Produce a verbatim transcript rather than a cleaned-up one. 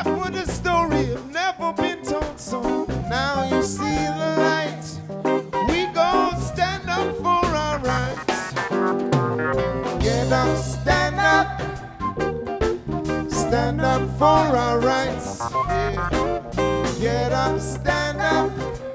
for the story have never been told, so now you see the light. We go stand up for our rights. Get up, stand up, stand up for our rights. Yeah. Get up, stand up.